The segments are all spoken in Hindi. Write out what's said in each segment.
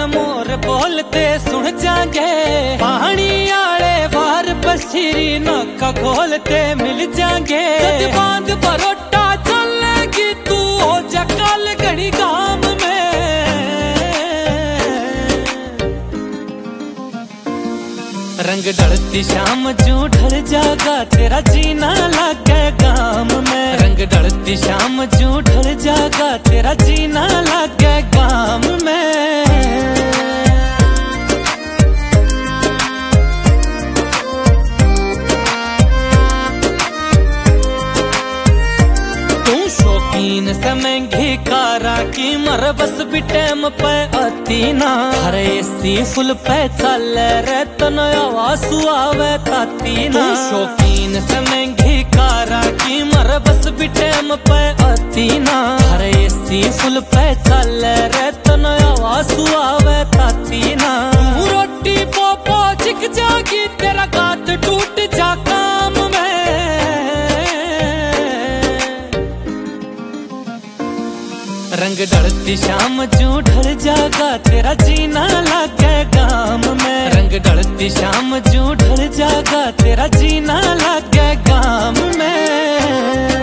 मोर बोलते सुन जाएंगे, पानी आले बार बसीरी नौका खोलते मिल जाएंगे। बांध परोटा चलेगी तू हो जा कल घड़ी गाम में, रंग ढलती शाम जू ढल जागा तेरा जीना लागे गाम में। रंग ढलती शाम जू ढल जागा तेरा जीना लागे गाम में। शौकीन से महंगी कारा की मर बस भी टैम पे आती ना। हरे एसी फुल पे चल रे तन आवाज सुआवे ताती ना। शौकीन से महंगी कारा की मर बस भी टैम पे आती ना। हरे एसी फुल पे चल रे तन आवाज सुआवे ताती ना। रोटी पोपो चिक जागी तेरा गात टूट जा काम में। रंग ढलती शाम जू ढल जागा तेरा जीना लागे गाम में। रंग ढलती शाम जू ढल जागा तेरा जीना लागे गाम में।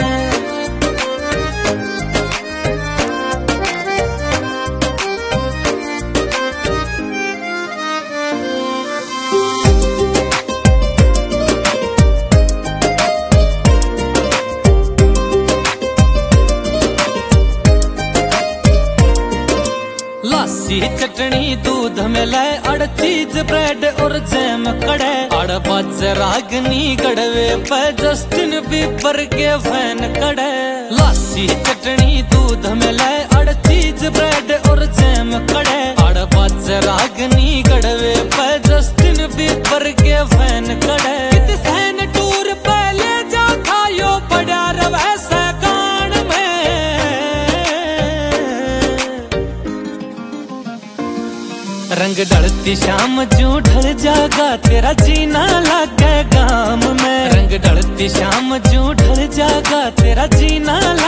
लस्सी चटनी दूध में लाए अड़ चीज ब्रेड और जैम कड़े। अड़ बाज रागनी गड़वे पे जस्टिन बीबर के फैन कड़े। लस्सी चटनी दूध में लाए अड़ चीज ब्रेड और जैम कड़े। अड़ बाज रागनी गड़वे पे जस्टिन बीबर के फैन कड़े। सैन टूर पे ले जा खायो बड़ा रवै सकान में। रंग ढलती शाम जू ढल जागा तेरा जीना लागे गाम में। रंग ढलती शाम जू ढल जागा तेरा जीना